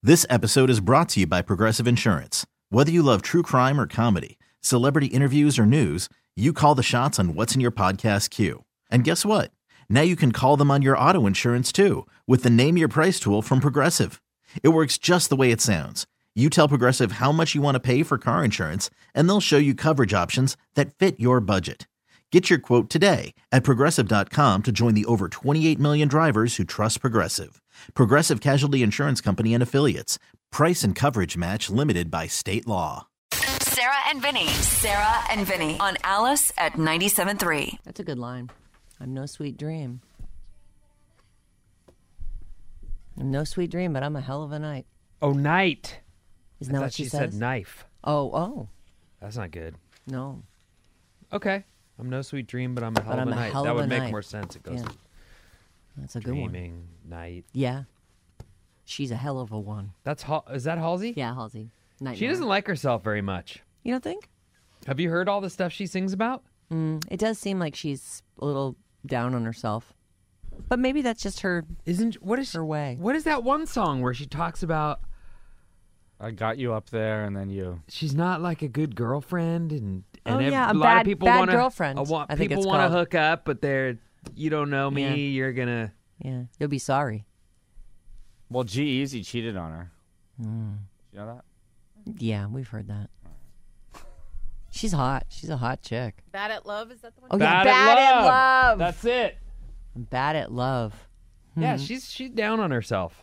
This episode is brought to you by Progressive Insurance. Whether you love true crime or comedy, celebrity interviews or news, you call the shots on what's in your podcast queue. And guess what? Now you can call them on your auto insurance too with the Name Your Price tool from Progressive. It works just the way it sounds. You tell Progressive how much you want to pay for car insurance, and they'll show you coverage options that fit your budget. Get your quote today at Progressive.com to join the over 28 million drivers who trust Progressive. Progressive Casualty Insurance Company and Affiliates. Price and coverage match limited by state law. Sarah and Vinny on Alice at 97.3. That's a good line. I'm no sweet dream. I'm no sweet dream, but I'm a hell of a night. Oh, night. Isn't that what she said? said knife. Oh. That's not good. No. Okay. I'm no sweet dream, but I'm a hell of a night. That would make more sense. It goes That's a good one. dreaming, night. Yeah. She's a hell of a one. Is that Halsey? Yeah, Halsey. Nightmare. She doesn't like herself very much. You don't think? Have you heard all the stuff she sings about? It does seem like she's a little down on herself. But maybe that's just her her way. What is that one song where she talks about I got you up there and then you... she's not like a good girlfriend and a a lot bad, of people bad want girlfriend. to I think people it's want to called. hook up, but you don't know me, Yeah. you're going to... Yeah, you'll be sorry. Well, G-Eazy cheated on her. You know that? Yeah, we've heard that. She's hot. She's a hot chick. Bad at Love, is that the one? Oh, yeah, Bad at Love. That's it. I'm bad at love. Yeah, she's down on herself.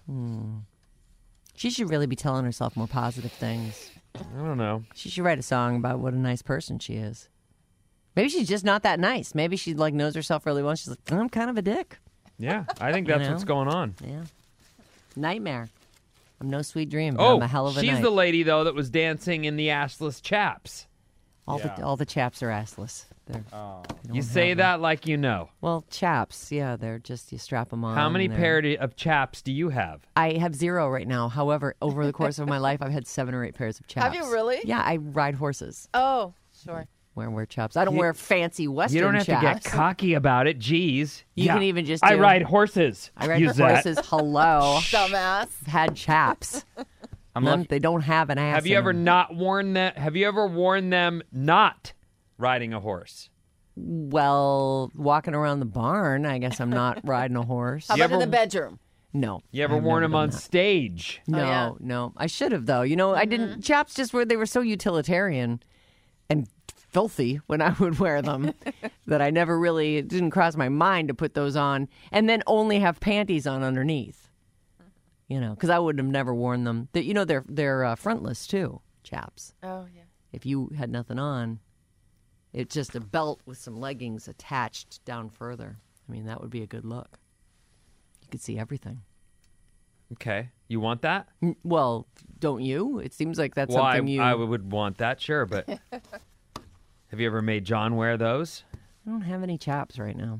She should really be telling herself more positive things. I don't know. She should write a song about what a nice person she is. Maybe she's just not that nice. Maybe she knows herself really well. She's like, I'm kind of a dick. Yeah, I think that's what's going on. Yeah. Nightmare. I'm no sweet dream. But Oh, I'm a hell of a she's night. the lady, though, that was dancing in the assless chaps. All the chaps are assless. They You don't say have that like you know. Well, chaps, yeah, they're just, you strap them on. How many and pair of chaps do you have? I have 0 right now. However, over the course of my life, I've had 7 or 8 pairs of chaps. Have you really? Yeah, I ride horses. Oh, sure. Wear chaps. I don't wear fancy Western You don't have chaps. to get cocky about it. Jeez. You can even just I do- ride horses. I ride Use that. horses. Hello. Dumbass. Had chaps. They don't have an ass. Have you in ever them. not worn them? Have you ever worn them not riding a horse? Well, walking around the barn, I guess I'm not riding a horse. How about in the bedroom? No. You ever I've worn never them done on that. stage? No, yeah. no. I should have, though. I didn't. Chaps they were so utilitarian and filthy when I would wear them that I never really, it didn't cross my mind to put those on and then only have panties on underneath. Because I would have never worn them. They're frontless, too, chaps. Oh, yeah. If you had nothing on, it's just a belt with some leggings attached down further. I mean, that would be a good look. You could see everything. Okay. You want that? Well, don't you? It seems like that's Well, something you... I would want that, sure, but have you ever made John wear those? I don't have any chaps right now,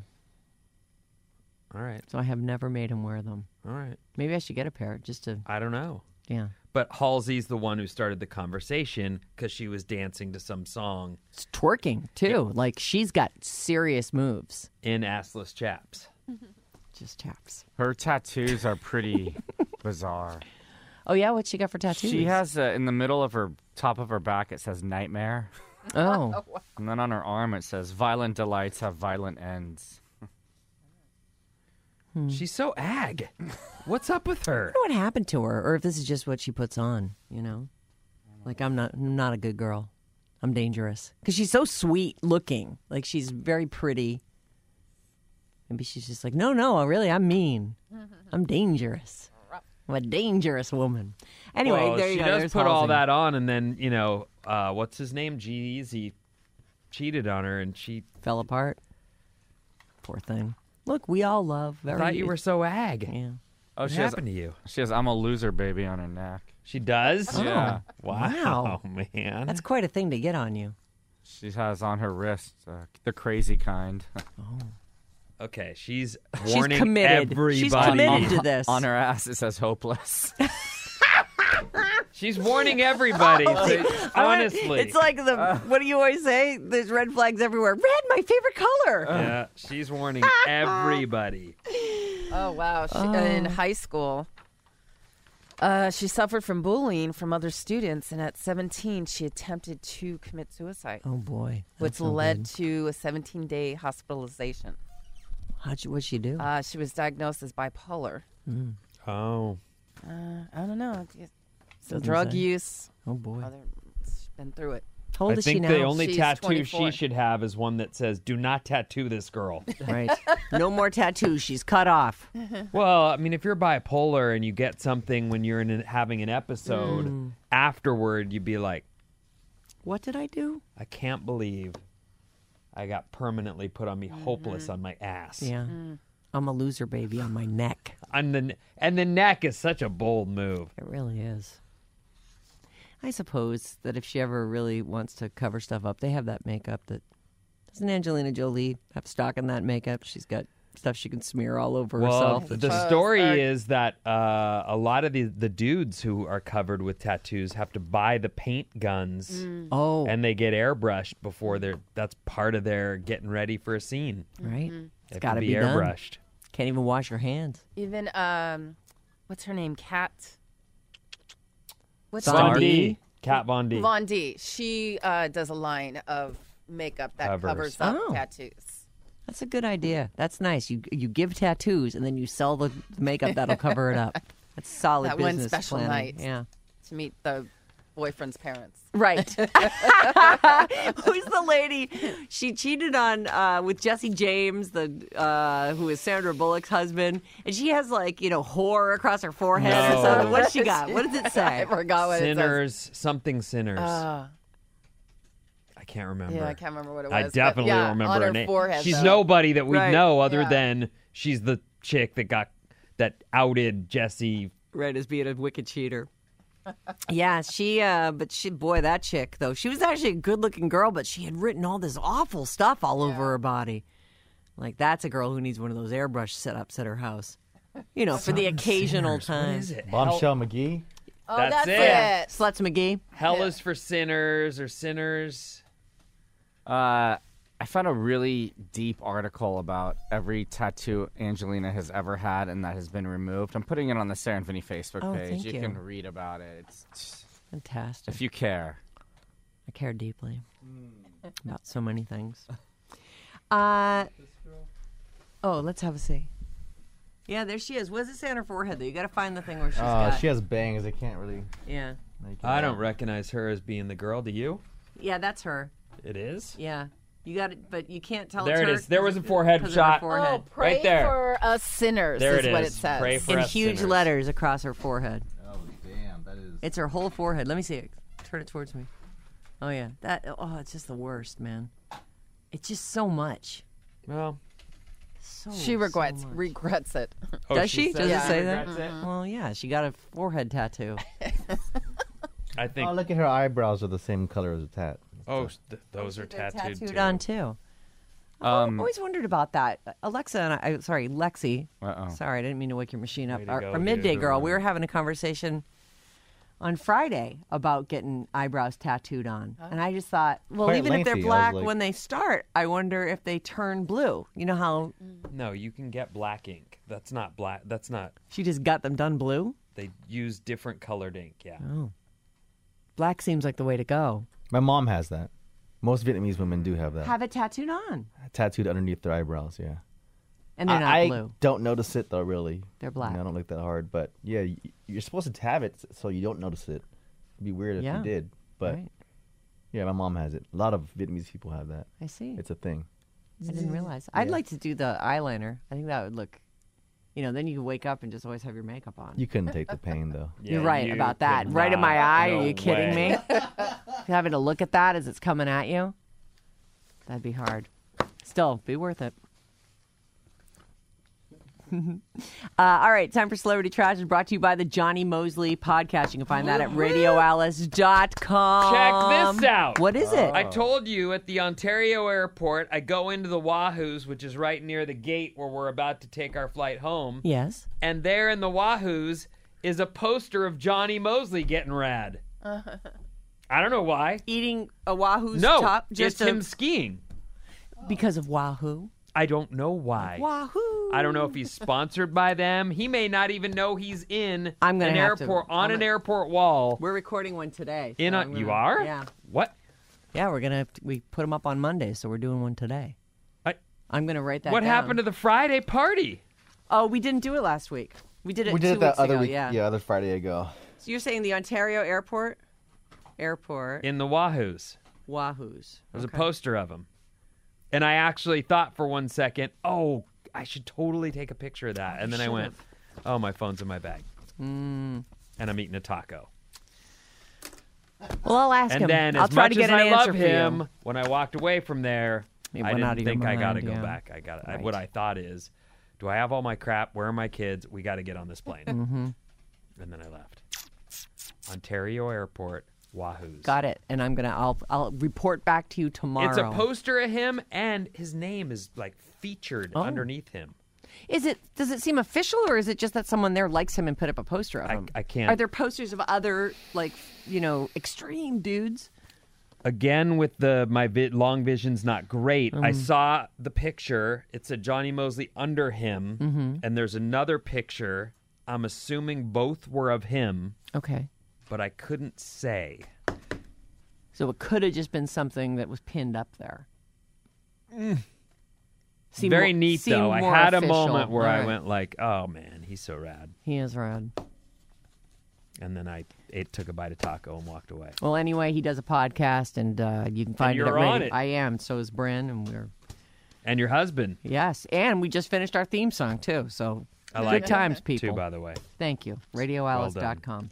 All right. so I have never made him wear them. All right. Maybe I should get a pair just to... I don't know. Yeah. But Halsey's the one who started the conversation because she was dancing to some song It's twerking, too. Like, she's got serious moves. in assless chaps. Just chaps. Her tattoos are pretty bizarre. Oh, yeah? What she got for tattoos? She has, in the middle of her, top of her back, it says nightmare. Oh. And then on her arm, it says violent delights have violent ends. She's so ag. What's up with her? I don't know what happened to her, or if this is just what she puts on, Like, I'm not a good girl. I'm dangerous. Because she's so sweet looking. Like, she's very pretty. Maybe she's just like, no, really, I'm mean. I'm dangerous. I'm a dangerous woman. Anyway, Well, there you she go. does There's put all Halsey. that on, and then, what's his name? G-Eazy cheated on her, and she... Fell apart. Poor thing. Look, we all love. I thought you were so ag. Yeah. Oh, What happened to you? She has I'm a loser baby on her neck. She does? Yeah. Wow, man. That's quite a thing to get on you. She has on her wrist the crazy kind. Okay, she's She's warning committed. everybody. She's committed to this. On her ass, it says hopeless. She's warning everybody. So, honestly. It's like what do you always say? There's red flags everywhere. Red, my favorite color. Yeah, she's warning everybody. Oh, wow. In high school, She suffered from bullying from other students, and at 17, she attempted to commit suicide, Oh boy, which led to a 17-day hospitalization. What'd she do? She was diagnosed as bipolar. Oh. I don't know. Some Doesn't drug say. use. Oh boy, She's been through it. how old I is she think now? the only She's tattoo 24. she should have is one that says, "Do not tattoo this girl." Right, no more tattoos. She's cut off. Well, I mean, if you're bipolar and you get something when you're having an episode, afterward you'd be like, What did I do? I can't believe I got permanently put on me hopeless on my ass. Yeah, I'm a loser, baby, on my neck. And the neck is such a bold move. It really is. I suppose that if she ever really wants to cover stuff up, they have that makeup that doesn't Angelina Jolie have stock in that makeup? She's got stuff she can smear all over Well, herself. the story is that a lot of the dudes who are covered with tattoos have to buy the paint guns Oh, and they get airbrushed before that's part of their getting ready for a scene. right. They It's have got to to be done. airbrushed. Can't even wash your hands. Even, what's her name? Kat. What's Von her Von D. D. Kat Von D. Von D. She does a line of makeup that Covers. covers up Oh. tattoos. That's a good idea. That's nice. You give tattoos and then you sell the makeup that'll cover it up. That's solid That one business special planning. night. Yeah. To meet the boyfriend's parents. Right. Who's the lady? She cheated on with Jesse James, who is Sandra Bullock's husband, and she has whore across her forehead or No. something. What's she got? What does it say? I forgot what Sinners, something sinners. it says. I can't remember. Yeah, I can't remember what it was. I but definitely yeah, don't remember on her her name. Forehead, She's though. nobody that we Right. know other Yeah. than she's the chick that outed Jesse. Right, as being a wicked cheater. Yeah, boy, that chick though, she was actually a good-looking girl, but she had written all this awful stuff all over her body. Like that's a girl who needs one of those airbrush setups at her house. For the occasional time. What is it? Bombshell McGee. Oh, That's that's it. it. Sluts McGee. Hell is for sinners or sinners. I found a really deep article about every tattoo Angelina has ever had and that has been removed. I'm putting it on the Sarah and Vinny Facebook Oh, page. thank You you. can read about it. It's Fantastic. if you care. I care deeply about so many things. Oh, let's have a see. Yeah, there she is. What does it say on her forehead, though? You got to find the thing where she's got. She has bangs. I can't really Yeah. make it I out. don't recognize her as being the girl. Do you? Yeah, that's her. It is. Yeah. You got it, but you can't tell There it's it her is. There was a forehead 'cause of her shot. forehead. Oh, pray Right there. for us sinners There is it what is. it says. Pray for In us huge sinners. letters across her forehead. Oh damn, that is. It's her whole forehead. Let me see it. Turn it towards me. Oh yeah, it's just the worst, man. It's just so much. Well, She regrets much. it. Does she? says Does it she say that? regrets it? Well, yeah, she got a forehead tattoo. I think. Oh, look at her eyebrows are the same color as the tat. Those are They're tattooed too. on too. I've always wondered about that. Alexa and Lexi. Uh-oh. Sorry, I didn't mean to wake your machine up. Way to Our, go, our midday dude. girl. We were having a conversation on Friday about getting eyebrows tattooed on, and I just thought, well, Quite even if they're lengthy. I was black like- when they start, I wonder if they turn blue. You know how No, you can get black ink. That's not black. That's not. she just got them done blue? They use different colored ink. Yeah. Black seems like the way to go. My mom has that. Most Vietnamese women do have that. Have it tattooed on, Tattooed underneath their eyebrows, yeah. and they're not I blue. don't notice it, though, really. They're black. I don't look that hard. But, yeah, you're supposed to have it so you don't notice it. It'd be weird if Yeah. you did. But, Right. yeah, my mom has it. A lot of Vietnamese people have that. I see. It's a thing. I didn't realize. I'd like to do the eyeliner. I think that would look. Then you can wake up and just always have your makeup on. You couldn't take the pain, though. You're Yeah, right you about that. could Right in my not. eye. No Are you kidding way. me? Having to look at that as it's coming at you. That'd be hard. Still, be worth it. All right, time for Celebrity Trash is brought to you by the Johnny Mosley Podcast. You can find that at radioalice.com. Check this out. What is it? I told you at the Ontario airport, I go into the Wahoos, which is right near the gate where we're about to take our flight home. Yes. And there in the Wahoos is a poster of Johnny Mosley getting rad. I don't know why. Eating a Wahoo's No, top just just him skiing. because of Wahoo. I don't know why. Wahoo! I don't know if he's sponsored by them. He may not even know he's in I'm gonna an have to- airport on I'm an gonna- airport wall. We're recording one today. In so a, I'm you gonna- are? Yeah. What? Yeah, we put them up on Monday, so we're doing one today. I'm going to write that What down. happened to the Friday party? Oh, we didn't do it last week. We did it We 2 did it that weeks other ago, week. yeah. Other Friday ago. So you're saying the Ontario airport In the Wahoos. Wahoos. There's a poster of him. And I actually thought for 1 second, oh, I should totally take a picture of that. And then I went, oh, my phone's in my bag. And I'm eating a taco. Well, I'll ask him. And then, I'll as try much to get as an I answer love for you. him, when I walked away from there, It I went out didn't of your think I got to mind, go yeah. back. Right. What I thought is, do I have all my crap? Where are my kids? We got to get on this plane. Mm-hmm. And then I left. Ontario Airport, Wahoos. Got it. And I'll report back to you tomorrow. It's a poster of him, and his name is like featured Oh. underneath him. Does it seem official, or is it just that someone there likes him and put up a poster of him? I can't. Are there posters of other, extreme dudes? Again, with my long vision's not great. I saw the picture. It's a Johnny Mosley under him, and there's another picture. I'm assuming both were of him, Okay. but I couldn't say. So it could have just been something that was pinned up there. Seemed Very more- neat, seemed though. I more had official. a moment where All I right. went like, oh, man, he's so rad. He is rad. And then I took a bite of taco and walked away. Well, anyway, he does a podcast, and you can find it you're at on Radio. it. I am. So is Bryn, and we're And your husband, yes, and we just finished our theme song too. So I like good times, people. too, by the way. Thank you. RadioAlice.com.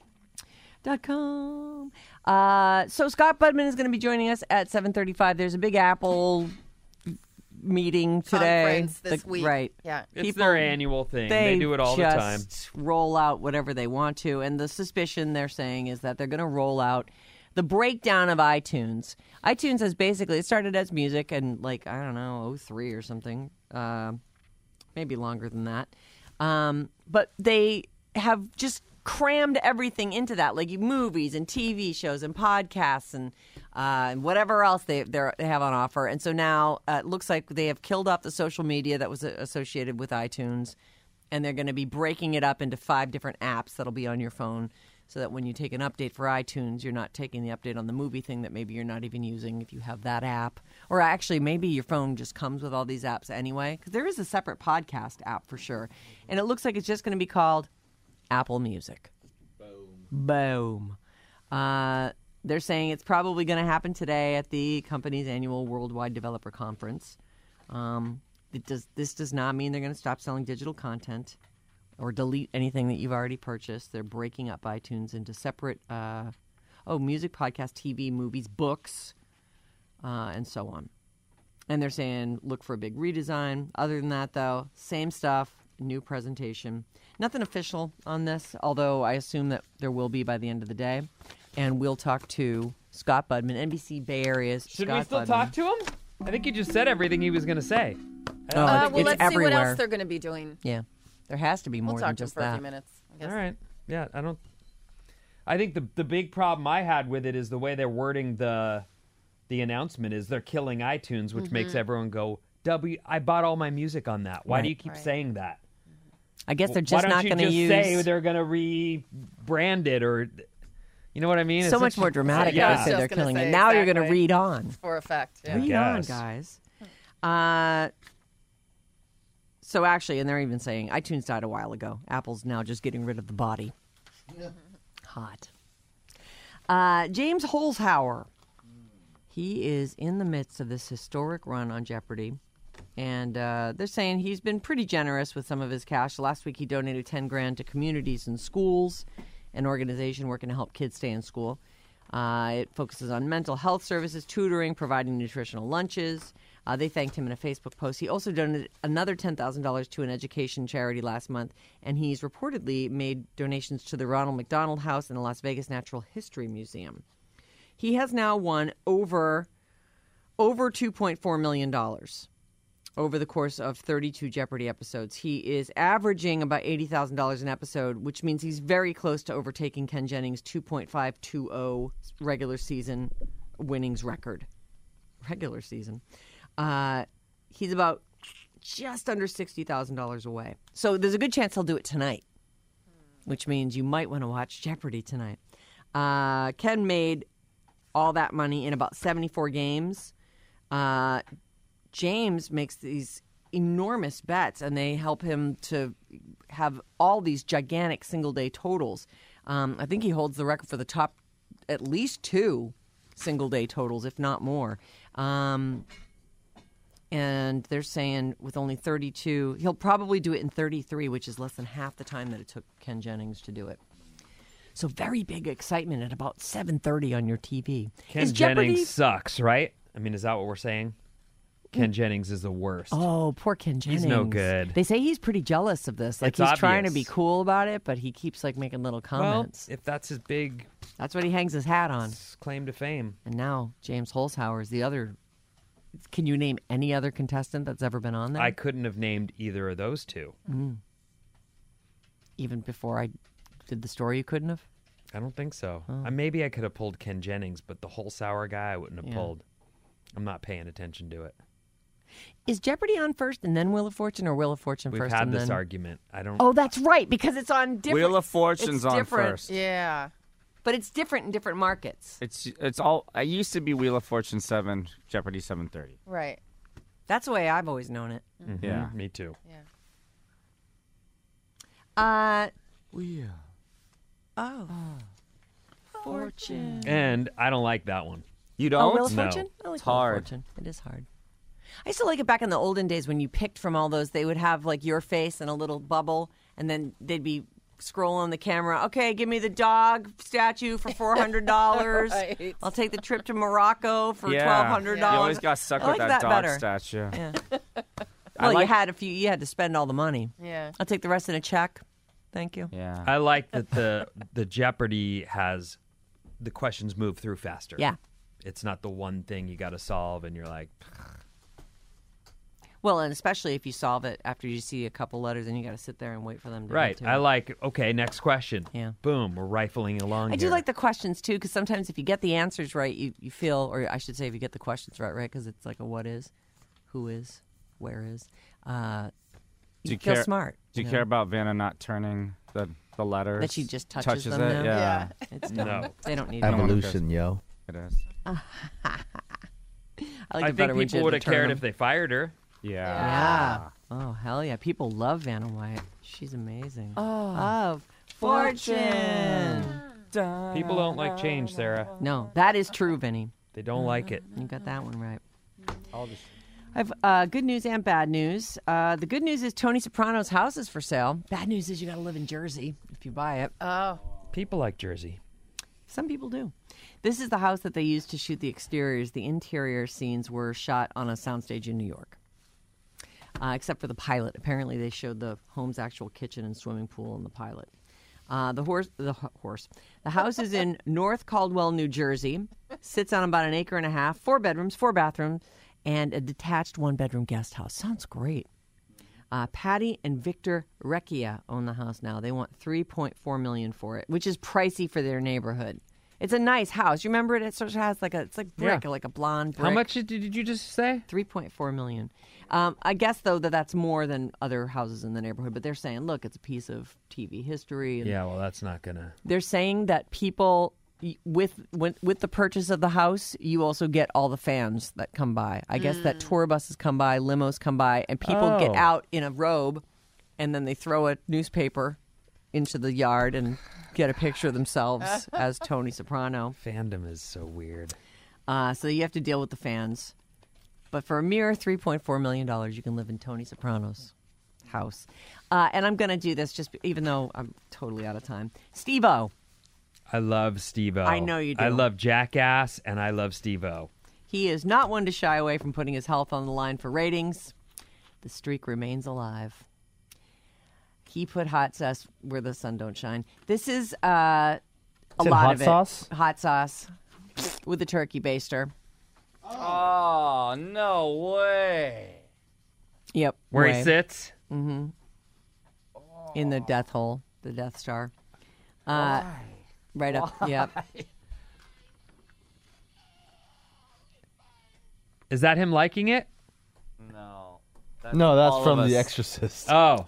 So Scott Budman is going to be joining us at 7:35. There's a Big Apple meeting today. Conference this week. Right. Yeah. It's People- their annual thing. They do it all the time. just roll out whatever they want to. And the suspicion they're saying is that they're going to roll out the breakdown of iTunes. iTunes has basically, it started as music and like, I don't know, 03 or something. Maybe longer than that. But they have just crammed everything into that, like movies and TV shows and podcasts and whatever else they have on offer. And so now it looks like they have killed off the social media that was associated with iTunes, and they're going to be breaking it up into 5 different apps that'll be on your phone, so that when you take an update for iTunes, you're not taking the update on the movie thing that maybe you're not even using if you have that app. Or actually, maybe your phone just comes with all these apps anyway, because there is a separate podcast app for sure. And it looks like it's just going to be called Apple Music. Boom. They're saying it's probably going to happen today at the company's annual Worldwide Developer Conference. This does not mean they're going to stop selling digital content or delete anything that you've already purchased. They're breaking up iTunes into separate music, podcast, TV, movies, books, and so on. And they're saying look for a big redesign. Other than that, though, same stuff, new presentation. Nothing official on this, although I assume that there will be by the end of the day. And we'll talk to Scott Budman, NBC Bay Area's Should Scott we still Budman. talk to him? I think he just said everything he was going to say. Oh, Well, it's let's see what everywhere. else they're going to be doing. Yeah, there has to be more We'll than talk to them just for a that. few minutes. I guess. All right. Yeah, I think the big problem I had with it is the way they're wording the announcement is they're killing iTunes, which makes everyone go, I bought all my music on that. Why do you keep Right. saying that? I guess they're just Why not don't you going to just use say they're going to rebrand it or, you know what I mean? so It's much such- more dramatic Yeah. if they say Just they're gonna killing say it. Now you're going to exactly. read on. For effect. Yeah. Read on, guess. guys. So actually, and they're even saying iTunes died a while ago. Apple's now just getting rid of the body. Hot. James Holzhauer. He is in the midst of this historic run on Jeopardy. And they're saying he's been pretty generous with some of his cash. Last week, he donated $10,000 to communities and schools, an organization working to help kids stay in school. It focuses on mental health services, tutoring, providing nutritional lunches. They thanked him in a Facebook post. He also donated another $10,000 to an education charity last month, and he's reportedly made donations to the Ronald McDonald House and the Las Vegas Natural History Museum. He has now won over $2.4 million over the course of 32 Jeopardy episodes. He is averaging about $80,000 an episode, which means he's very close to overtaking Ken Jennings' 2.520 regular season winnings record. Regular season. He's about just under $60,000 away. So there's a good chance he'll do it tonight, which means you might want to watch Jeopardy tonight. Ken made all that money in about 74 games. James makes these enormous bets, and they help him to have all these gigantic single-day totals. I think he holds the record for the top at least 2 single-day totals, if not more. And they're saying with only 32, he'll probably do it in 33, which is less than half the time that it took Ken Jennings to do it. So very big excitement at about 7:30 on your TV. Ken Jennings sucks, right? I mean, is that what we're saying? Ken Jennings is the worst. Oh, poor Ken Jennings. He's no good. They say he's pretty jealous of this. Like, It's he's trying to obvious. be cool about it, but he keeps like making little comments. Well, if that's his big That's what he hangs his hat on. claim to fame. And now James Holzhauer is the other. Can you name any other contestant that's ever been on there? I couldn't have named either of those two. Even before I did the story, you couldn't have? I don't think so. Oh. Maybe I could have pulled Ken Jennings, but the whole sour guy I wouldn't have Yeah. pulled. I'm not paying attention to it. Is Jeopardy on first and then Wheel of Fortune, or Wheel of Fortune We've first had and this then? argument. I don't. Oh, that's right, because it's on different. Wheel of Fortune's it's on different, first. Yeah. but it's different in different markets. It's all. I used to be Wheel of Fortune 7, Jeopardy 7:30. Right. That's the way I've always known it. Mhm, Yeah. Me too. Wheel. Fortune. And I don't like that one. You Oh, don't? Wheel of No. Fortune? I like It's Wheel of hard. Fortune. It is hard. I used to like it back in the olden days when you picked from all those. They would have like your face and a little bubble, and then they'd be scrolling the camera. Okay, give me the dog statue for $400. Right. I'll take the trip to Morocco for Yeah. $1,200. You always got stuck I with like that that dog better. statue. Yeah. I Well, like- you had to spend all the money. Yeah. I'll take the rest in a check. Thank you. Yeah. I like that the Jeopardy has the questions move through faster. Yeah. It's not the one thing you got to solve, and you're like, Well, and especially if you solve it after you see a couple letters, and you got to sit there and wait for them to right. get to I it. like. Okay, next question. Yeah. Boom. We're rifling along. I do here. like the questions too, because sometimes if you get the answers right, you feel, or I should say, if you get the questions right, because it's like a what is, who is, where is. You feel smart. Do you know? care about Vanna not turning the letters? That she just touches them it? now? Yeah. It's dumb. No. They don't need it. Evolution, yo. It is. I like I it better think when people you would had have to turn cared them. if they fired her. Yeah. Yeah. Oh, hell yeah. People love Vanna White. She's amazing. Of Fortune. People don't like change, Sarah. No, that is true, Vinny. They don't like it. You got that one right. I have good news and bad news. The good news is Tony Soprano's house is for sale. Bad news is you got to live in Jersey if you buy it. Oh. People like Jersey. Some people do. This is the house that they used to shoot the exteriors. The interior scenes were shot on a soundstage in New York, except for the pilot. Apparently, they showed the home's actual kitchen and swimming pool in the pilot. The house is in North Caldwell, New Jersey. Sits on about an acre and a half. 4 bedrooms, 4 bathrooms, and a detached 1-bedroom guest house. Sounds great. Patty and Victor Recchia own the house now. They want $3.4 million for it, which is pricey for their neighborhood. It's a nice house. You remember it? It sort of has it's like brick, Yeah. like a blonde brick. How much did you just say? $3.4 million. I guess though that's more than other houses in the neighborhood. But they're saying, look, it's a piece of TV history. And Yeah, well, that's not gonna. they're saying that people with the purchase of the house, you also get all the fans that come by. I guess that tour buses come by, limos come by, and people get Oh. out in a robe, and then they throw a newspaper into the yard and get a picture of themselves as Tony Soprano. Fandom is so weird. So you have to deal with the fans. But for a mere $3.4 million, you can live in Tony Soprano's house. And I'm going to do this even though I'm totally out of time. Steve-O. I love Steve-O. I know you do. I love Jackass, and I love Steve-O. He is not one to shy away from putting his health on the line for ratings. The streak remains alive. He put hot sauce where the sun don't shine. This is a Is it lot hot of it. sauce? Hot sauce with a turkey baster. Oh, no way. Yep. Where way. he sits. In the death hole, the Death Star. Right up. Yep. Is that him liking it? No. No, that's all from of The us. Exorcist. Oh.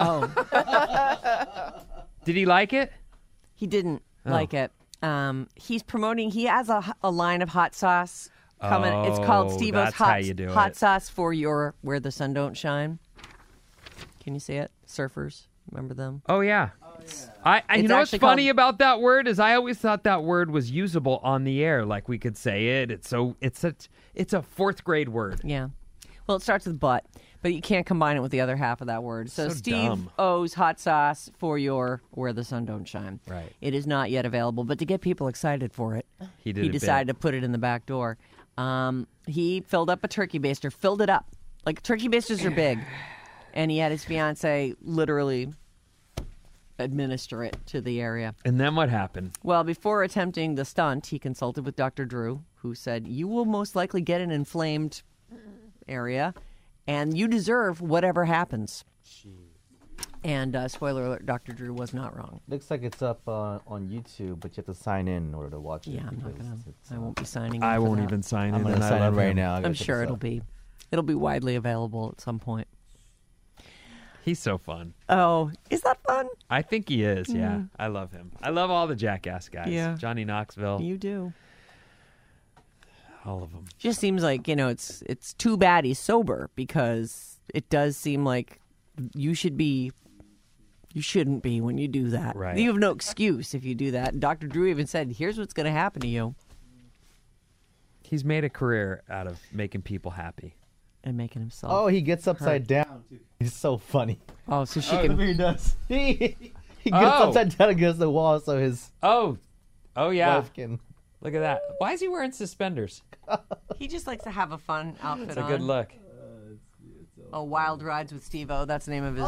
Oh, Did he like it? he didn't like it. He's promoting. He has a line of hot sauce coming. It's called Oh, Steve-O's that's how you do hot it. sauce for your where the sun don't shine. Can you see it? Surfers, remember them? Oh, yeah. I you It's know what's actually funny called- about that word is I always thought that word was usable on the air, like we could say it. It's a fourth grade word. Yeah. Well, it starts with but you can't combine it with the other half of that word. So, So Steve dumb. O's hot sauce for your where the sun don't shine. Right. It is not yet available, but to get people excited for it, He did he a bit. decided to put it in the back door. He filled up a turkey baster, filled it up. Like turkey basters are big. And he had his fiance literally administer it to the area. And then what happened? Well, before attempting the stunt, he consulted with Dr. Drew, who said, "You will most likely get an inflamed area, and you deserve whatever happens." And spoiler alert, Dr. Drew was not wrong. Looks like it's up on YouTube, but you have to sign in order to watch it. Yeah, I'm not because gonna. it's, I won't be signing. I in for won't that. even sign in. I'm going and to I sign in love right him. now. I gotta I'm check sure this it'll out. be. It'll be widely available at some point. He's so fun. Oh, is that fun? I think he is, yeah. I love him. I love all the Jackass guys. Yeah. Johnny Knoxville, You do. all of them. Just seems like it's too bad he's sober because it does seem like you shouldn't be when you do that. Right. You have no excuse if you do that. Dr. Drew even said, "Here's what's going to happen to you," He's made a career out of making people happy. and making himself. Oh, he gets upside down. Too. He's so funny. Oh, so she Look can. what he does. He gets Oh. upside down against the wall so his Oh yeah. wife can. Look at that. Why is he wearing suspenders? He just likes to have a fun outfit It's a on. good look. Oh, Wild Rides with Steve-O. That's the name of his.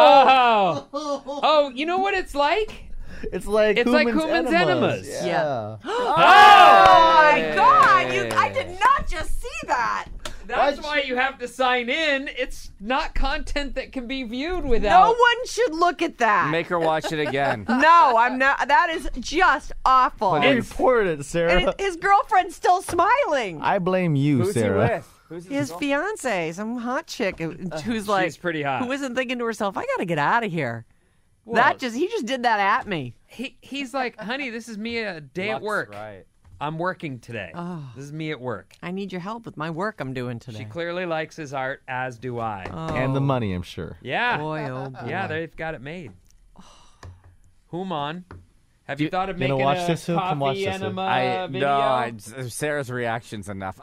Oh, you know what it's like? It's like It's like Hooman's Hooman's Enemas. Yeah. Oh my God! I did not just see that. That's why you have to sign in. It's not content that can be viewed without. No one should look at that. Make her watch it again. No, I'm not. That is just awful. I reported it, Sarah. And his girlfriend's still smiling. I blame you, Who's Sarah. he with? Who's His fiance, some hot chick who's like, She's pretty hot. who isn't thinking to herself, "I got to get out of here." He just did that at me. He's like, honey, this is me a day at work. Right. I'm working today. Oh. This is me at work. I need your help with my work I'm doing today. She clearly likes his art, as do I. And the money, I'm sure. Yeah. Boy, oh boy. Yeah, they've got it made. Human, have you thought of You gonna making watch a this, Hugh? Come watch coffee this, Hugh. enema video? Sarah's reaction's enough.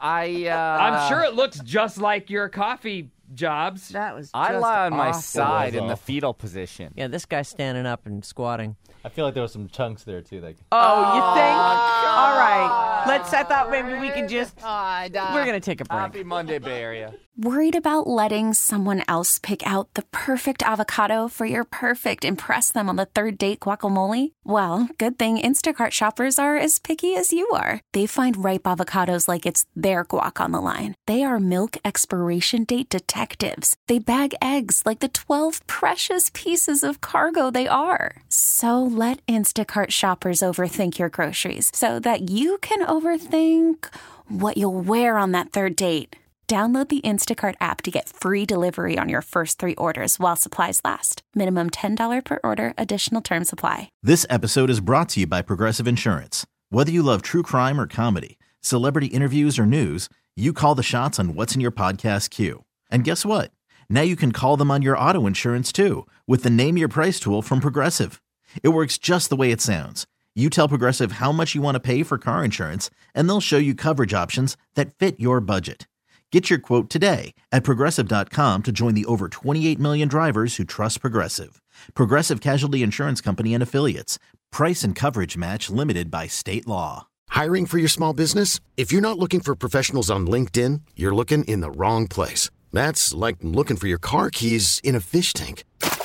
I'm sure it looks just like your coffee jobs. That was. I just lie on my awful. side It was in the awful. fetal position. Yeah, this guy's standing up and squatting. I feel like there were some chunks there, too. Like, Oh, you think? All right. I thought maybe we could just. We're going to take a break. Happy Monday, Bay Area. Worried about letting someone else pick out the perfect avocado for your perfect impress them on the third date guacamole? Well, good thing Instacart shoppers are as picky as you are. They find ripe avocados like it's their guac on the line. They are milk expiration date detectives. They bag eggs like the 12 precious pieces of cargo they are. So let Instacart shoppers overthink your groceries so that you can overthink what you'll wear on that third date. Download the Instacart app to get free delivery on your first 3 orders while supplies last. Minimum $10 per order. Additional terms apply. This episode is brought to you by Progressive Insurance. Whether you love true crime or comedy, celebrity interviews or news, you call the shots on what's in your podcast queue. And guess what? Now you can call them on your auto insurance too with the Name Your Price tool from Progressive. It works just the way it sounds. You tell Progressive how much you want to pay for car insurance, and they'll show you coverage options that fit your budget. Get your quote today at Progressive.com to join the over 28 million drivers who trust Progressive. Progressive Casualty Insurance Company and Affiliates. Price and coverage match limited by state law. Hiring for your small business? If you're not looking for professionals on LinkedIn, you're looking in the wrong place. That's like looking for your car keys in a fish tank.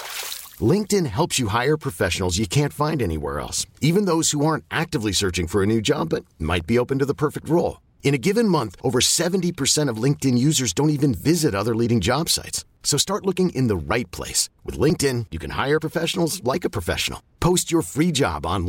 LinkedIn helps you hire professionals you can't find anywhere else, even those who aren't actively searching for a new job but might be open to the perfect role. In a given month, over 70% of LinkedIn users don't even visit other leading job sites. So start looking in the right place. With LinkedIn, you can hire professionals like a professional. Post your free job on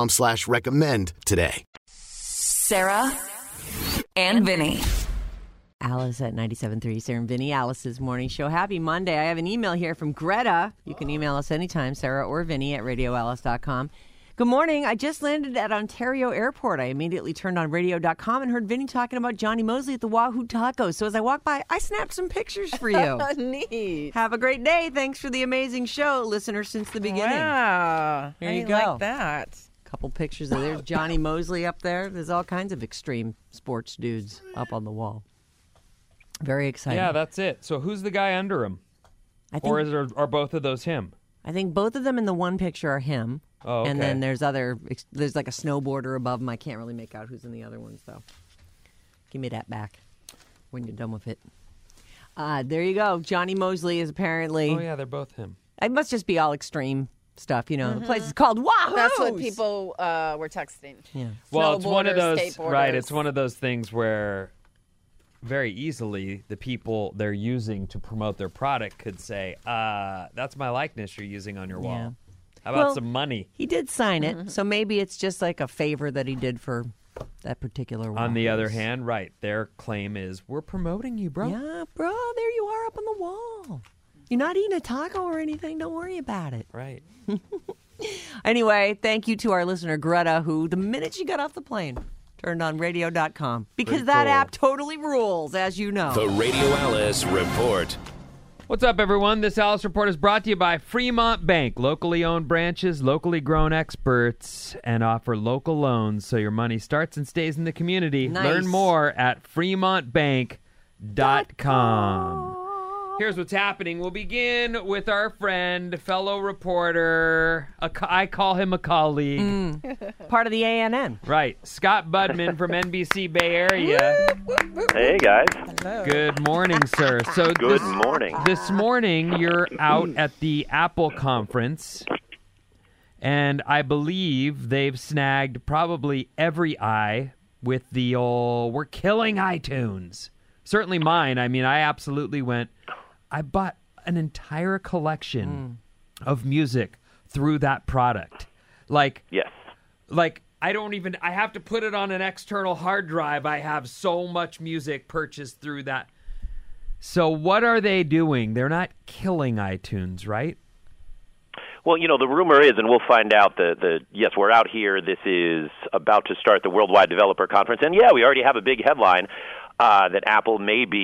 linkedin.com/recommend today. Sarah and Vinny. Alice at 97.3, Sarah and Vinny, Alice's morning show. Happy Monday. I have an email here from Greta. You can email us anytime, Sarah or Vinny at radioalice.com. Good morning. I just landed at Ontario Airport. I immediately turned on radio.com and heard Vinny talking about Johnny Mosley at the Wahoo Tacos. So as I walked by, I snapped some pictures for you. Neat. Have a great day. Thanks for the amazing show, listeners since the beginning. Wow. Here you I go. like that. Couple pictures of there's Johnny Mosley up there. There's all kinds of extreme sports dudes up on the wall. Very exciting. Yeah, that's it. So who's the guy under him? Or are both of those him? I think both of them in the one picture are him. Oh, okay. And then there's like a snowboarder above him. I can't really make out who's in the other ones, though. Give me that back when you're done with it. There you go. Johnny Mosley is apparently... Oh, yeah, they're both him. It must just be all extreme stuff, you know. The place is called Wahoo. That's what people were texting. Yeah. Well, it's one of those... Skateboarders. Right, it's one of those things where very easily the people they're using to promote their product could say, that's my likeness you're using on your wall. Yeah. How about some money? He did sign it, so maybe it's just like a favor that he did for that particular one. On the other hand, right, their claim is, we're promoting you, bro. Yeah, bro, there you are up on the wall. You're not eating a taco or anything. Don't worry about it. Right. Anyway, thank you to our listener, Greta, who the minute she got off the plane, turned on radio.com. Because Pretty that cool. app totally rules, as you know. The Radio Alice Report. What's up, everyone? This Alice Report is brought to you by Fremont Bank. Locally owned branches, locally grown experts, and offer local loans so your money starts and stays in the community. Nice. Learn more at fremontbank.com. Here's what's happening. We'll begin with our friend, fellow reporter, I call him a colleague. Part of the ANN. Right. Scott Budman from NBC Bay Area. Hey, guys. Good morning, sir. So Good morning. This morning, you're out at the Apple conference, and I believe they've snagged probably every eye with the old, we're killing iTunes. Certainly mine. I mean, I absolutely went, I bought an entire collection of music through that product. Yes. I have to put it on an external hard drive. I have so much music purchased through that. So what are they doing? They're not killing iTunes, right? Well, the rumor is, and we'll find out, yes, we're out here. This is about to start the Worldwide Developer Conference. And, yeah, we already have a big headline that Apple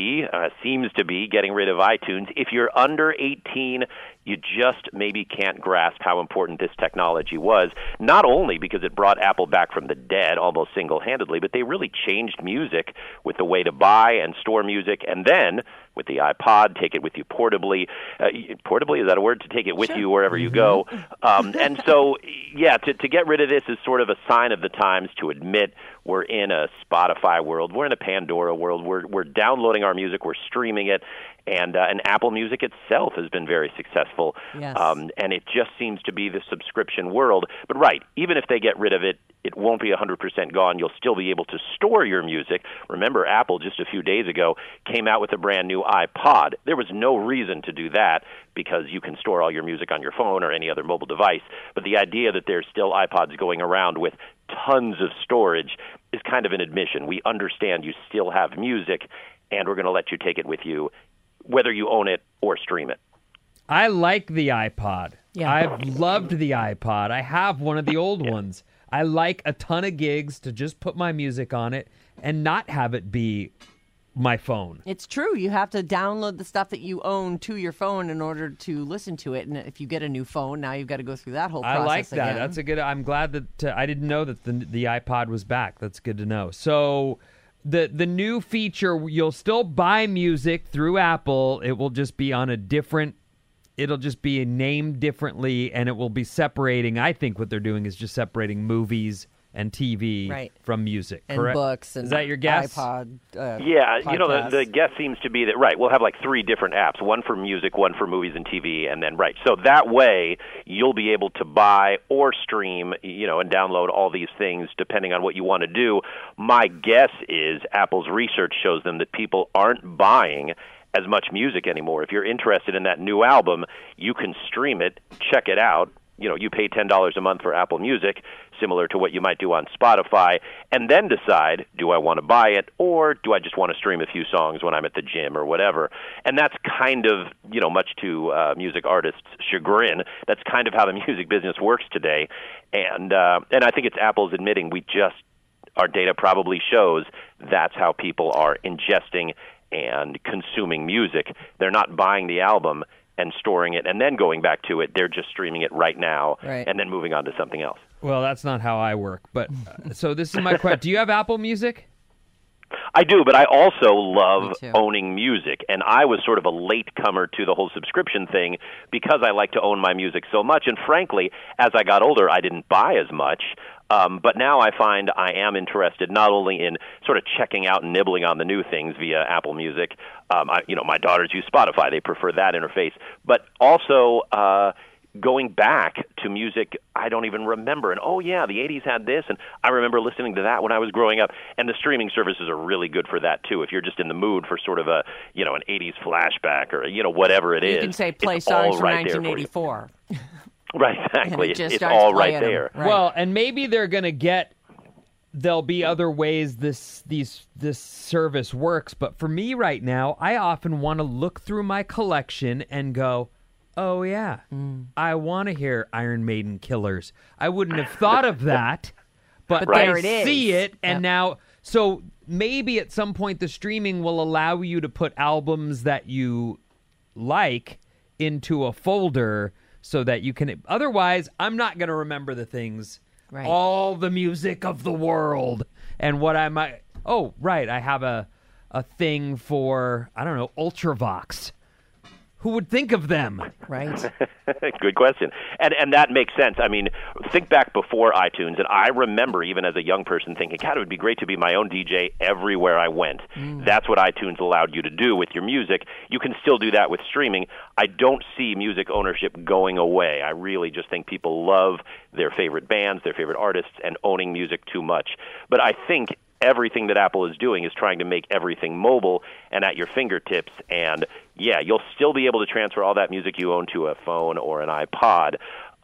seems to be getting rid of iTunes. If you're under 18, you just maybe can't grasp how important this technology was, not only because it brought Apple back from the dead almost single-handedly, but they really changed music with the way to buy and store music, and then with the iPod, take it with you portably. Portably, is that a word? To take it with you wherever you go. And so, yeah, to get rid of this is sort of a sign of the times, to admit we're in a Spotify world, we're in a Pandora world, we're downloading our music, we're streaming it, and Apple Music itself has been very successful. Yes. And it just seems to be the subscription world. But right, even if they get rid of it, it won't be 100% gone. You'll still be able to store your music. Remember, Apple just a few days ago came out with a brand new iPod. There was no reason to do that because you can store all your music on your phone or any other mobile device. But the idea that there's still iPods going around with tons of storage is kind of an admission. We understand you still have music, and we're going to let you take it with you, whether you own it or stream it. I like the iPod. Yeah. I've loved the iPod. I have one of the old ones. I like a ton of gigs to just put my music on it and not have it be my phone. It's true. You have to download the stuff that you own to your phone in order to listen to it. And if you get a new phone, now you've got to go through that whole process I like that. again. That's a good. I'm glad that I didn't know that the iPod was back. That's good to know. So the new feature, you'll still buy music through Apple. It will just be on a different. It'll just be named differently, and it will be separating. I think what they're doing is just separating movies and TV from music. And correct? books. And is that your guess? iPod. Yeah, podcasts. The guess seems to be that, right, we'll have like 3 different apps, one for music, one for movies and TV, and then, right. So that way, you'll be able to buy or stream, and download all these things depending on what you want to do. My guess is Apple's research shows them that people aren't buying as much music anymore. If you're interested in that new album, you can stream it, check it out, you pay $10 a month for Apple Music, similar to what you might do on Spotify, and then decide, do I want to buy it, or do I just want to stream a few songs when I'm at the gym or whatever? And that's kind of, much to music artists' chagrin, that's kind of how the music business works today. And I think it's Apple's admitting our data probably shows that's how people are ingesting and consuming music. They're not buying the album and storing it and then going back to it. They're just streaming it right now and then moving on to something else. Well, that's not how I work. But so this is my question. Do you have Apple Music? I do, but I also love owning music, and I was sort of a latecomer to the whole subscription thing because I like to own my music so much, and frankly, as I got older, I didn't buy as much, but now I find I am interested not only in sort of checking out and nibbling on the new things via Apple Music. My daughters use Spotify. They prefer that interface, but also going back to music I don't even remember. And, the 80s had this, and I remember listening to that when I was growing up. And the streaming services are really good for that, too. If you're just in the mood for sort of an 80s flashback or, whatever it is. You can say play songs from 1984. Right, exactly. It's all right there. Right. Well, and maybe there'll be other ways this service works. But for me right now, I often want to look through my collection and go, oh, yeah, I want to hear Iron Maiden Killers. I wouldn't have thought of that, but there I it is. see it, and now... So maybe at some point the streaming will allow you to put albums that you like into a folder so that you can... Otherwise, I'm not going to remember the things, all the music of the world, and what I might... Oh, right, I have a thing for, I don't know, Ultravox. Who would think of them? Right. Good question. And that makes sense. I mean, think back before iTunes, and I remember even as a young person thinking, God, it would be great to be my own DJ everywhere I went. That's what iTunes allowed you to do with your music. You can still do that with streaming. I don't see music ownership going away. I really just think people love their favorite bands, their favorite artists, and owning music too much. But I think everything that Apple is doing is trying to make everything mobile and at your fingertips. And, you'll still be able to transfer all that music you own to a phone or an iPod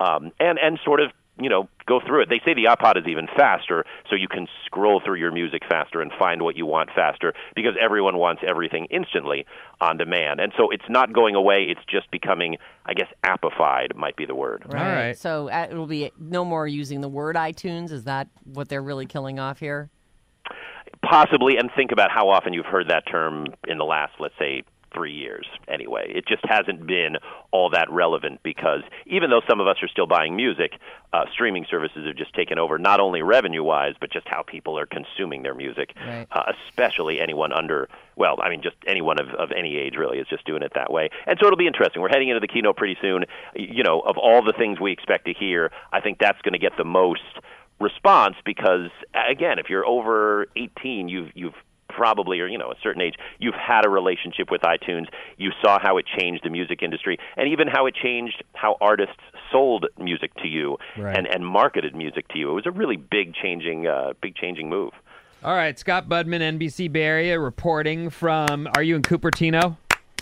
and sort of, go through it. They say the iPod is even faster, so you can scroll through your music faster and find what you want faster because everyone wants everything instantly on demand. And so it's not going away. It's just becoming, I guess, appified might be the word. Right. All right. So it'll be no more using the word iTunes. Is that what they're really killing off here? Possibly, and think about how often you've heard that term in the last, let's say, 3 years anyway. It just hasn't been all that relevant because even though some of us are still buying music, streaming services have just taken over not only revenue-wise, but just how people are consuming their music, especially anyone just anyone of any age really is just doing it that way. And so it'll be interesting. We're heading into the keynote pretty soon. Of all the things we expect to hear, I think that's going to get the most response because, again, if you're over 18, you've probably, or a certain age, you've had a relationship with iTunes. You saw how it changed the music industry and even how it changed how artists sold music to you and marketed music to you. It was a really big changing move. All right, Scott Budman, NBC Bay Area, reporting from, are you in Cupertino?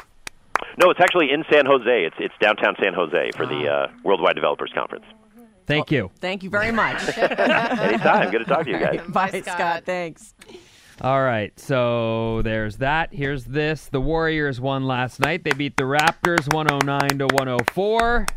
No, it's actually in San Jose. It's downtown San Jose for the Worldwide Developers Conference. Thank you. Thank you very much. Anytime. Good to talk to you guys. Bye, Scott. Thanks. All right, so there's that. Here's this. The Warriors won last night. They beat the Raptors 109-104.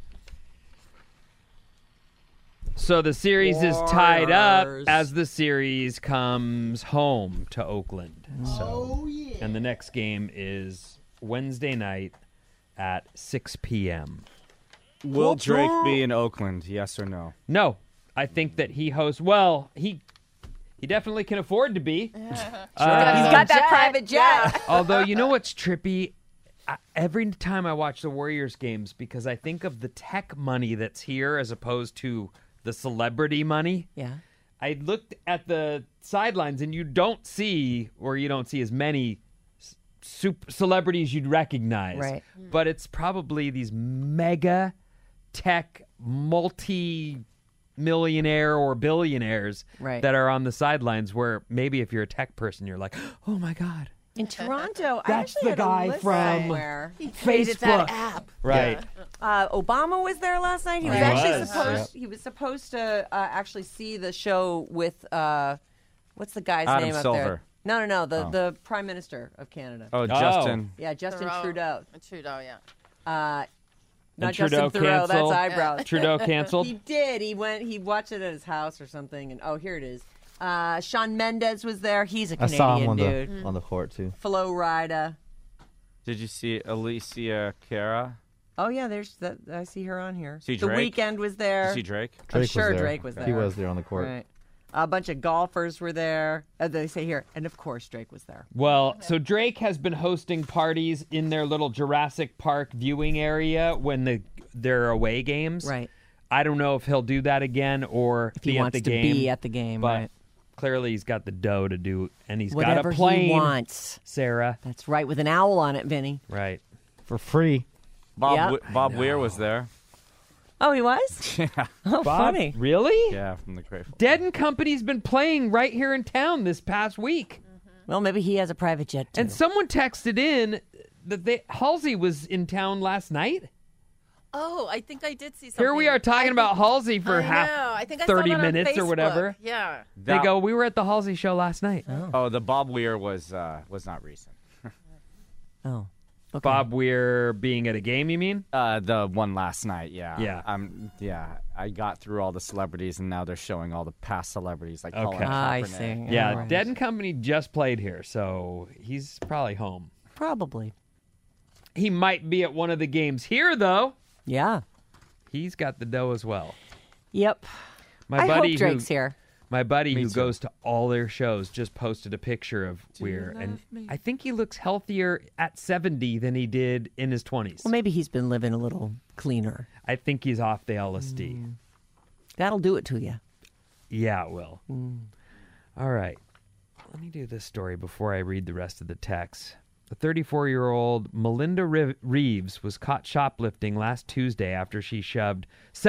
So the series is tied up as the series comes home to Oakland. And the next game is Wednesday night at 6 p.m. Will Drake be in Oakland, yes or no? No. I think that he hosts... Well, he definitely can afford to be. He's got that private jet. Although, you know what's trippy? Every time I watch the Warriors games, because I think of the tech money that's here as opposed to the celebrity money. Yeah. I looked at the sidelines, and you don't see as many celebrities you'd recognize. Right. But it's probably these mega tech multi-millionaire or billionaires that are on the sidelines where maybe if you're a tech person, you're like, oh, my God, In Toronto, I That's actually the had guy a list from somewhere. He created that app. Right. Obama was there last night. He was He actually was. supposed. He was supposed to actually see the show with what's the guy's Adam name up Silver. there? No. The Prime Minister of Canada. Oh, Justin. Yeah, Justin Trudeau. Trudeau, yeah. Not Trudeau Justin Thoreau. That's canceled? eyebrows. Trudeau canceled? He did. He went. He watched it at his house or something. And here it is. Shawn Mendes was there. He's a I Canadian saw him on dude. on the court too. Flo Rida. Did you see Alicia Cara? Oh yeah, there's that. I see her on here. See The Drake? Weeknd was there. Did you see Drake? I'm sure Drake was there. He was there on the court. Right. A bunch of golfers were there. They say here, and of course Drake was there. Well, so Drake has been hosting parties in their little Jurassic Park viewing area when their away games. Right. I don't know if he'll do that again or If be he at wants the to game. be at the game, but right? clearly he's got the dough to do, and he's Whatever got a plane. he wants. Sarah. That's right, with an owl on it, Vinny. Right. For free. Yep. Bob Weir was there. Oh, he was? Yeah. Oh, Bob, funny. really? Yeah, from the Grateful. Dead and Company's been playing right here in town this past week. Well, maybe he has a private jet, too. And someone texted in that Halsey was in town last night. Oh, I think I did see something. Here we are talking about Halsey for I think I saw 30 that on minutes or Facebook. whatever. Yeah. They go, we were at the Halsey show last night. Oh, the Bob Weir was not recent. Oh. Okay. Bob Weir being at a game, you mean? The one last night, yeah. Yeah. I got through all the celebrities, and now they're showing all the past celebrities, like Colin Okay. I Kaepernick. see. Yeah, All right. Dead and Company just played here, so he's probably home. Probably. He might be at one of the games here, though. Yeah. He's got the dough as well. Yep. My I buddy hope Drake's here. My buddy who too. goes to all their shows just posted a picture of Weir, and I think he looks healthier at 70 than he did in his 20s. Well, maybe he's been living a little cleaner. I think he's off the LSD. That'll do it to you. Yeah, it will. All right. Let me do this story before I read the rest of the text. The 34-year-old Melinda Reeves was caught shoplifting last Tuesday after she shoved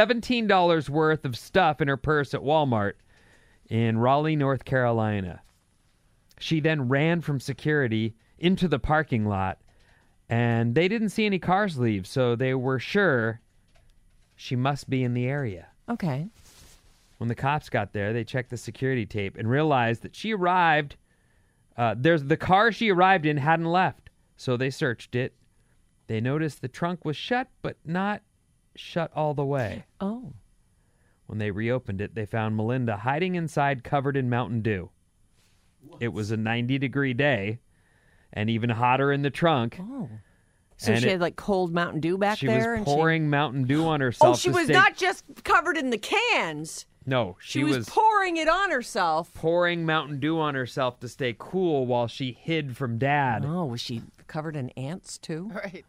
$17 worth of stuff in her purse at Walmart in Raleigh, North Carolina. She then ran from security into the parking lot, and they didn't see any cars leave, so they were sure she must be in the area. Okay. When the cops got there, they checked the security tape and realized that she arrived. The car she arrived in hadn't left, so they searched it. They noticed the trunk was shut, but not shut all the way. Oh. When they reopened it, they found Melinda hiding inside covered in Mountain Dew. What? It was a 90-degree day, and even hotter in the trunk. Oh. So And she it- had like cold Mountain Dew back She there? was and pouring Mountain Dew on herself. Oh, she to was stay- not just covered in the cans. No, She was pouring it on herself. pouring Mountain Dew on herself to stay cool while she hid from Dad. Oh, was she covered in ants too? Right.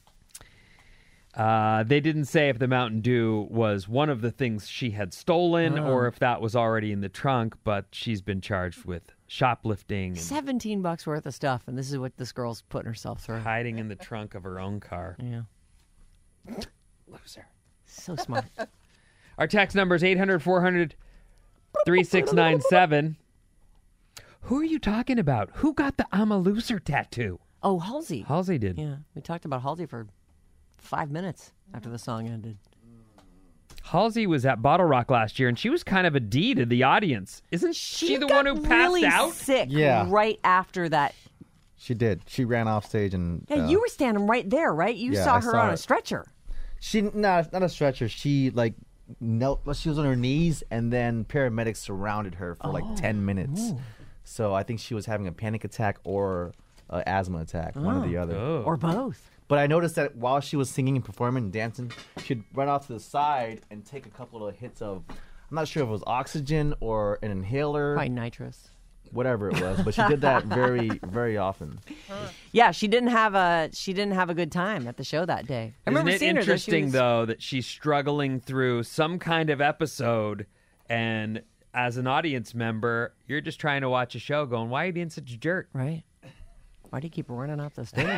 They didn't say if the Mountain Dew was one of the things she had stolen or if that was already in the trunk, but she's been charged with shoplifting and $17 worth of stuff, and this is what this girl's putting herself through. hiding in the trunk of her own car. Yeah. Loser. So smart. Our text number is 800-400-3697. Who are you talking about? Who got the I'm a loser tattoo? Oh, Halsey. Halsey did. Yeah, we talked about Halsey for 5 minutes after the song ended. Halsey was at Bottle Rock last year, and she was kind of a D to the audience. Isn't she the one who got passed really out? sick Yeah. right after that. She did. She ran off stage and. Yeah, you were standing right there, right? You Yeah, saw I her saw on a it. stretcher. She not a stretcher. She like knelt. She was on her knees, and then paramedics surrounded her for like 10 minutes. So I think she was having a panic attack or an asthma attack, one or the other. Oh. Or both. But I noticed that while she was singing and performing and dancing, she'd run off to the side and take a couple of hits of, I'm not sure if it was oxygen or an inhaler, Probably nitrous. whatever it was. But she did that very, very often. Yeah, she didn't have a good time at the show that day. I remember Isn't it seeing her. interesting, though, that she's struggling through some kind of episode, and as an audience member, you're just trying to watch a show going, why are you being such a jerk? Right. Why do you keep running off the stage?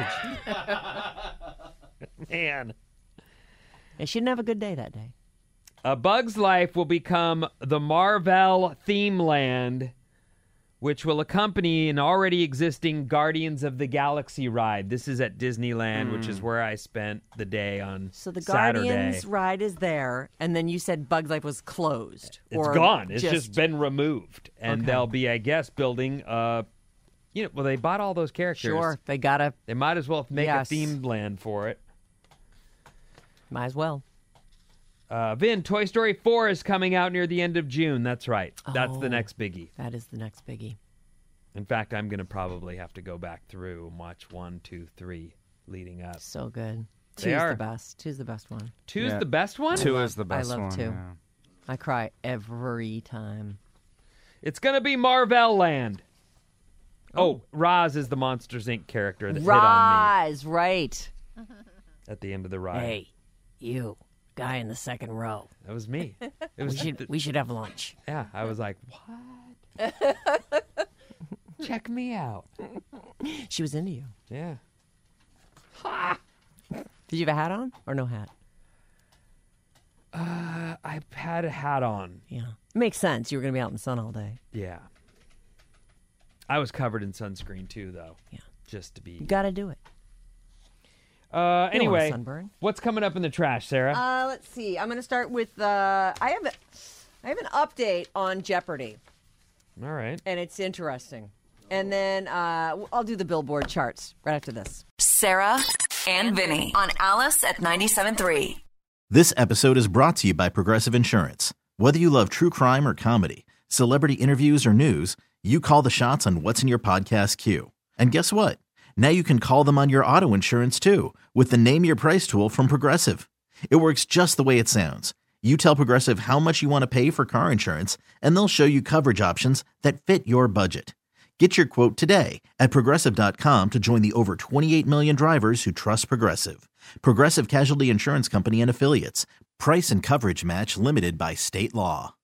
Man. Yeah, she didn't have a good day that day. A Bug's Life will become the Marvel theme land which will accompany an already existing Guardians of the Galaxy ride. This is at Disneyland, which is where I spent the day on So the Saturday. Guardians ride is there, and then you said Bugs Life was closed. It's gone. It's just been removed. And they'll be, I guess, building they bought all those characters. Sure, they gotta. They might as well make Yes. a themed land for it. Might as well. Vin, Toy Story 4 is coming out near the end of June. That's right. That's the next biggie. That is the next biggie. In fact, I'm going to probably have to go back through and watch 1, 2, 3 leading up. So good. They Two's are. the best. Two's the best one. Two's the best one? 2 is the best I love one. 2. yeah. I cry every time. It's going to be Marvel Land. Oh, Roz is the Monsters, Inc. character that hit on Rise, right. me at the end of the ride. Hey, you, guy in the second row. That was me. It was We should have lunch. Yeah, I was like, what? Check me out. She was into you. Yeah. Did you have a hat on or no hat? I had a hat on. Yeah. Makes sense. You were going to be out in the sun all day. Yeah. I was covered in sunscreen too, though. Yeah. Just to be. You got to do it. Anyway, sunburn. what's coming up in the trash, Sarah? Let's see. I'm going to start with I have an update on Jeopardy, All right. and it's interesting. And then I'll do the Billboard charts right after this. Sarah and Vinny on Alice at 97.3. This episode is brought to you by Progressive Insurance. Whether you love true crime or comedy, celebrity interviews or news, you call the shots on what's in your podcast queue. And guess what? Now you can call them on your auto insurance too with the Name Your Price tool from Progressive. It works just the way it sounds. You tell Progressive how much you want to pay for car insurance, and they'll show you coverage options that fit your budget. Get your quote today at Progressive.com to join the over 28 million drivers who trust Progressive. Progressive Casualty Insurance Company and Affiliates. Price and coverage match limited by state law.